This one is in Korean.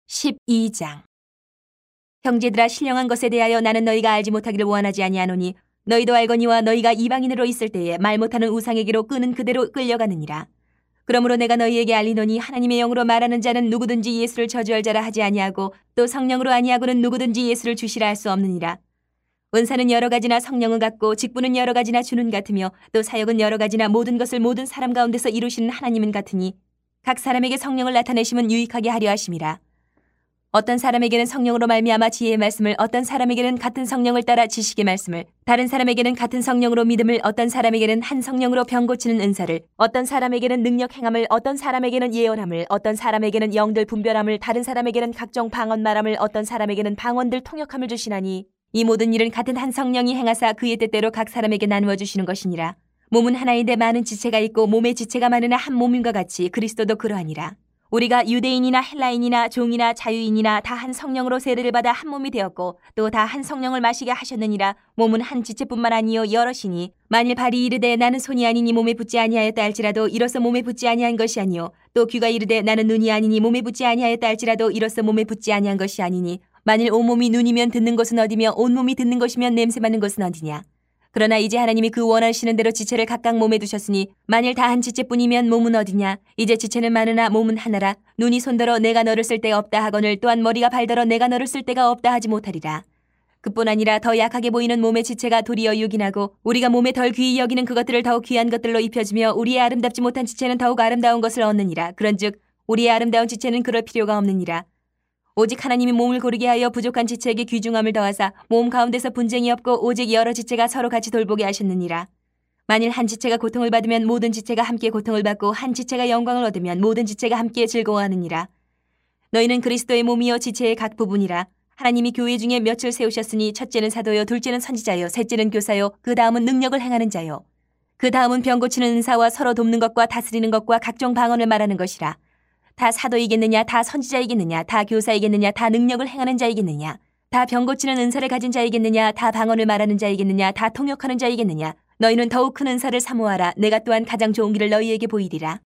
12장. 형제들아, 신령한 것에 대하여 나는 너희가 알지 못하기를 원하지 아니하노니 너희도 알거니와 너희가 이방인으로 있을 때에 말 못하는 우상에게로 끄는 그대로 끌려가느니라. 그러므로 내가 너희에게 알리노니 하나님의 영으로 말하는 자는 누구든지 예수를 저주할 자라 하지 아니하고 또 성령으로 아니하고는 누구든지 예수를 주시라 할 수 없느니라. 은사는 여러 가지나 성령은 같고 직분은 여러 가지나 주는 같으며 또 사역은 여러 가지나 모든 것을 모든 사람 가운데서 이루시는 하나님은 같으니 각 사람에게 성령을 나타내심은 유익하게 하려 하심이라. 어떤 사람에게는 성령으로 말미암아 지혜의 말씀을, 어떤 사람에게는 같은 성령을 따라 지식의 말씀을, 다른 사람에게는 같은 성령으로 믿음을, 어떤 사람에게는 한 성령으로 병 고치는 은사를, 어떤 사람에게는 능력 행함을, 어떤 사람에게는 예언함을, 어떤 사람에게는 영들 분별함을, 다른 사람에게는 각종 방언 말함을, 어떤 사람에게는 방언들 통역함을 주시나니 이 모든 일은 같은 한 성령이 행하사 그의 뜻대로 각 사람에게 나누어 주시는 것이니라. 몸은 하나인데 많은 지체가 있고 몸의 지체가 많으나 한 몸임과 같이 그리스도도 그러하니라. 우리가 유대인이나 헬라인이나 종이나 자유인이나 다 한 성령으로 세례를 받아 한 몸이 되었고 또 다 한 성령을 마시게 하셨느니라. 몸은 한 지체뿐만 아니요 여럿이니 만일 발이 이르되 나는 손이 아니니 몸에 붙지 아니하였다 할지라도 이로써 몸에 붙지 아니한 것이 아니요 또 귀가 이르되 나는 눈이 아니니 몸에 붙지 아니하였다 할지라도 이로써 몸에 붙지 아니한 것이 아니니 만일 온몸이 눈이면 듣는 것은 어디며 온몸이 듣는 것이면 냄새 맡는 것은 어디냐. 그러나 이제 하나님이 그 원하시는 대로 지체를 각각 몸에 두셨으니 만일 다 한 지체뿐이면 몸은 어디냐. 이제 지체는 많으나 몸은 하나라. 눈이 손더러 내가 너를 쓸 데가 없다 하거늘 또한 머리가 발더러 내가 너를 쓸 데가 없다 하지 못하리라. 그뿐 아니라 더 약하게 보이는 몸의 지체가 도리어 유긴하고 우리가 몸에 덜 귀히 여기는 그것들을 더욱 귀한 것들로 입혀주며 우리의 아름답지 못한 지체는 더욱 아름다운 것을 얻느니라. 그런즉 우리의 아름다운 지체는 그럴 필요가 없느니라. 오직 하나님이 몸을 고르게 하여 부족한 지체에게 귀중함을 더하사 몸 가운데서 분쟁이 없고 오직 여러 지체가 서로 같이 돌보게 하셨느니라. 만일 한 지체가 고통을 받으면 모든 지체가 함께 고통을 받고 한 지체가 영광을 얻으면 모든 지체가 함께 즐거워하느니라. 너희는 그리스도의 몸이요 지체의 각 부분이라. 하나님이 교회 중에 몇을 세우셨으니 첫째는 사도요, 둘째는 선지자요, 셋째는 교사요, 그 다음은 능력을 행하는 자요, 그 다음은 병 고치는 은사와 서로 돕는 것과 다스리는 것과 각종 방언을 말하는 것이라. 다 사도이겠느냐, 다 선지자이겠느냐, 다 교사이겠느냐, 다 능력을 행하는 자이겠느냐, 다 병 고치는 은사를 가진 자이겠느냐, 다 방언을 말하는 자이겠느냐, 다 통역하는 자이겠느냐. 너희는 더욱 큰 은사를 사모하라. 내가 또한 가장 좋은 길을 너희에게 보이리라.